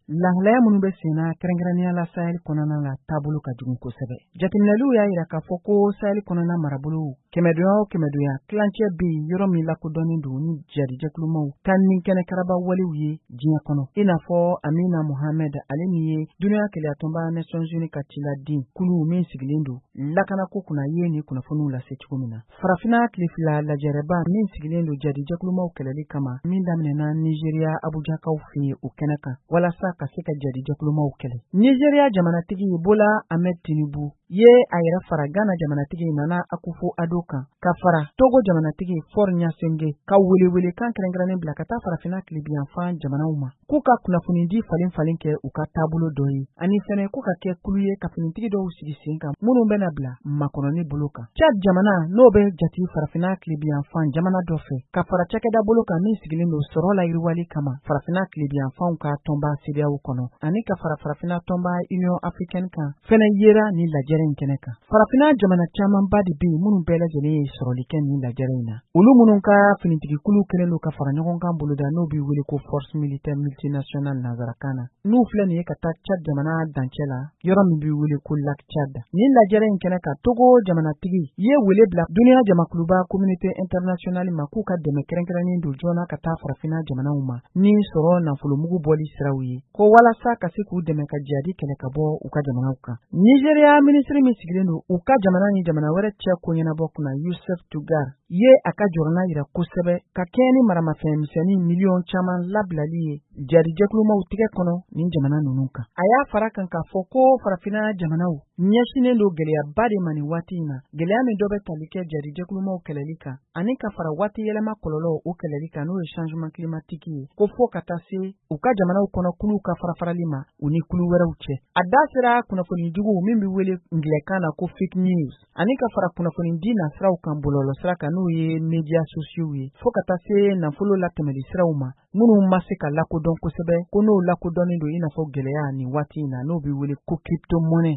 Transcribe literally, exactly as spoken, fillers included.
lahalaya minnu bɛ sen na kɛrɛnkɛrɛnnenya la Sahel kɔnɔna la taabolo ka jugu kosɛbɛ. Jateminɛliw y'a yira k'a fɔ ko Sahel kɔnɔna marabolo kɛmɛdonya o kɛmɛdonya tilancɛ bɛ yen yɔrɔ min lakodɔnnen don ni jadijɛkulumaw ka ninkɛnɛ karaba walew ye diɲɛ kɔnɔ. I n'a fɔ Amina Mohamed ale min ye Dunuya Kɛlɛyatɔnba Nations Unies ka ciladen kulu min sigilen don lakanako kunna ye ni kunnafoniw lase cogo min na. Farafina tilefila lajɛrɛba min sigilen don jadijɛkulumaw kɛlɛli kama min daminɛna Nigeria Abujakaw fɛ yen o kɛnɛ kan walasa ka se ka jadijɛkulumaw kɛlɛ. Nigeria jamanatigi Bola Ahmed Tinubu ye a yɛrɛ fara Ghana jamanatigi Nana Akufo-Addo kan ka fara Togo jamanatigi Faure Gnassingbé ka welewele kan kɛrɛnkɛrɛnnen bila ka taa farafina tilebiyanfan jamanaw ma k'u ka kunnafoni di falen falen kɛ u ka taabolo dɔ ye ani fɛnɛ k'u ka kɛ kulu ye ka finitigi dɔw sigi sen kan minnu bɛna bila makɔnɔni bolo kan. Chad jamana n'o bɛ jati farafina tilebiyanfan jamana dɔ fɛ ka fara cakɛda bolo kan min sigilen don sɔrɔ la yiriwali kama farafina tilebiyanfanw ka tɔnba C D A O kɔnɔ ani ka fara farafina tɔnba Union Africaine kan fɛnɛ yera ni lajɛrɛ in kɛnɛ kan. Farafina jamana camanba de bɛ yen minnu bɛɛ lajɛlen ye sɔrɔli kɛ ni lajɛrɛ in na. Olu minnu ka finitigikulu kɛlen don ka fara ɲɔgɔn kan boloda n'o bɛ wele ko Force Militaire Multinationale nanzarakan na. N'u filɛ nin ye ka taa Chad jamana dancɛ la yɔrɔ min bɛ wele ko Lac Tchad. Nin lajɛrɛ in kɛnɛ kan Togo jamanatigi ye wele bila Dunuya jamakuluba Communauté Internationale ma k'u ka dɛmɛ kɛrɛnkɛrɛnnen don joona ka taa farafina jamanaw ma ni sɔrɔ nafolomugu bɔli siraw ye ko walasa ka se k'u dɛmɛ ka jihadi kɛlɛ ka bɔ u ka jamanaw kan. Nigeria ministre min sigilen don u ka jamana ni jamana wɛrɛ cɛ ko ɲɛnabɔ kunna Youssef Tougar ye a ka jɔrɔna yira kosɛbɛ ka kɛ ni maramafɛn misɛnnin miliyɔn caman labilali ye jadijɛkulumaw tigɛ kɔnɔ nin jamana ninnu kan. A y'a fara kan k'a fɔ ko farafina jamanaw ɲɛsinen don gɛlɛyaba de ma nin waati in na gɛlɛya min dɔ bɛ tali kɛ jadijɛkulumaw kɛlɛli kan ani ka fara waati yɛlɛma kɔlɔlɔ o kɛlɛli kan n'o ye changement climatique ye ko fo ka taa se u ka jamanaw kɔnɔ kulu ka farafarali ma u ni kulu wɛrɛw cɛ. A da sera kunnafoni jugu min bɛ wele ngilɛkan na ko fake news ani ka fara kunnafoni di nasiraw kan bɔlɔlɔ sira kan n'o ye médias sociaux ye fo ka taa se nafolo latɛmɛli siraw ma minnu ma se ka lakodɔn kosɛbɛ ko n'o lakodɔnnen don i n'a fɔ gɛlɛya nin waati in na n'o bɛ wele ko crypto monnaie